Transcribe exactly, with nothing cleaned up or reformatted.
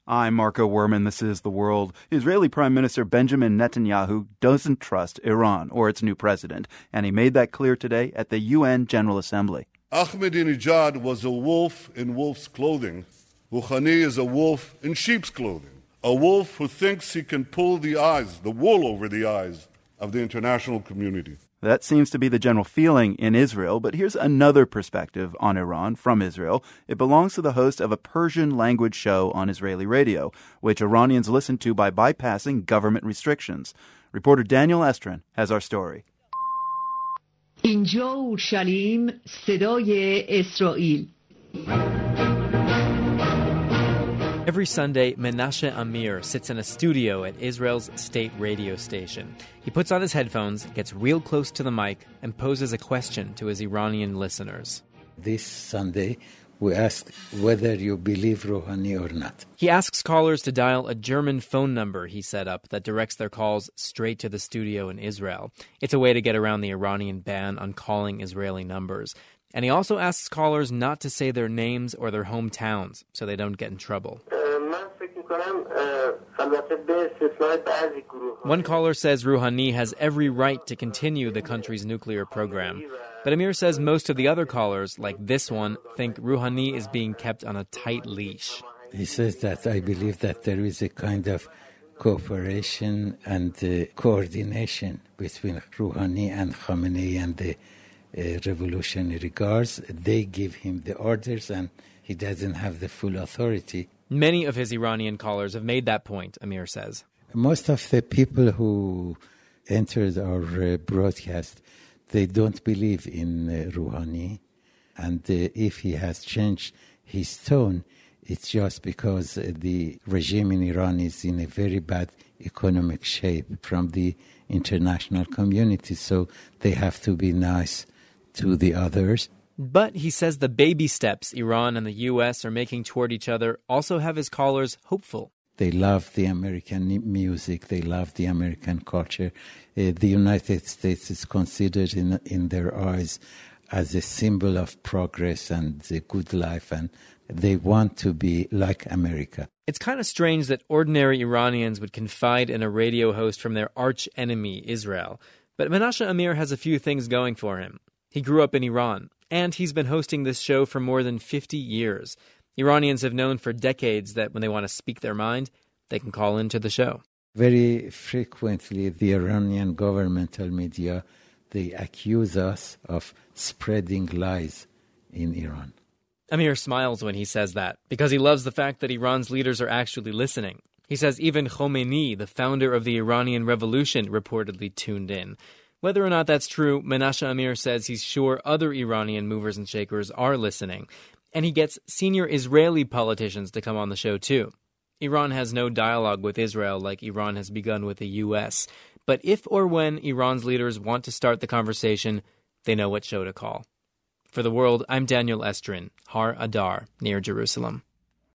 I'm Marco Werman. This is The World. Israeli Prime Minister Benjamin Netanyahu doesn't trust Iran or its new president, and he made that clear today at the U N General Assembly. Ahmadinejad was a wolf in wolf's clothing. Rouhani is a wolf in sheep's clothing. A wolf who thinks he can pull the eyes, the wool over the eyes of the international community. That seems to be the general feeling in Israel, but here's another perspective on Iran from Israel. It belongs to the host of a Persian-language show on Israeli radio, which Iranians listen to by bypassing government restrictions. Reporter Daniel Estrin has our story. اینجا اورشلیم صدای اسرائیل. Every Sunday, Menashe Amir sits in a studio at Israel's state radio station. He puts on his headphones, gets real close to the mic, and poses a question to his Iranian listeners. This Sunday, we ask whether you believe Rouhani or not. He asks callers to dial a German phone number he set up that directs their calls straight to the studio in Israel. It's a way to get around the Iranian ban on calling Israeli numbers. And he also asks callers not to say their names or their hometowns so they don't get in trouble. One caller says Rouhani has every right to continue the country's nuclear program. But Amir says most of the other callers, like this one, think Rouhani is being kept on a tight leash. He says that I believe that there is a kind of cooperation and uh, coordination between Rouhani and Khamenei and the Uh, revolutionary guards. They give him the orders and he doesn't have the full authority. Many of his Iranian callers have made that point, Amir says. Most of the people who entered our uh, broadcast, they don't believe in uh, Rouhani. And uh, if he has changed his tone, it's just because uh, the regime in Iran is in a very bad economic shape from the international community. So they have to be nice to the others. But he says the baby steps Iran and the U S are making toward each other also have his callers hopeful. They love the American music. They love the American culture. Uh, the United States is considered in in their eyes as a symbol of progress and a good life, and they want to be like America. It's kind of strange that ordinary Iranians would confide in a radio host from their arch enemy, Israel. But Menashe Amir has a few things going for him. He grew up in Iran, and he's been hosting this show for more than fifty years. Iranians have known for decades that when they want to speak their mind, they can call into the show. Very frequently, the Iranian governmental media, they accuse us of spreading lies in Iran. Amir smiles when he says that, because he loves the fact that Iran's leaders are actually listening. He says even Khomeini, the founder of the Iranian Revolution, reportedly tuned in. Whether or not that's true, Menashe Amir says he's sure other Iranian movers and shakers are listening. And he gets senior Israeli politicians to come on the show too. Iran has no dialogue with Israel like Iran has begun with the U S. But if or when Iran's leaders want to start the conversation, they know what show to call. For The World, I'm Daniel Estrin, Har Adar, near Jerusalem.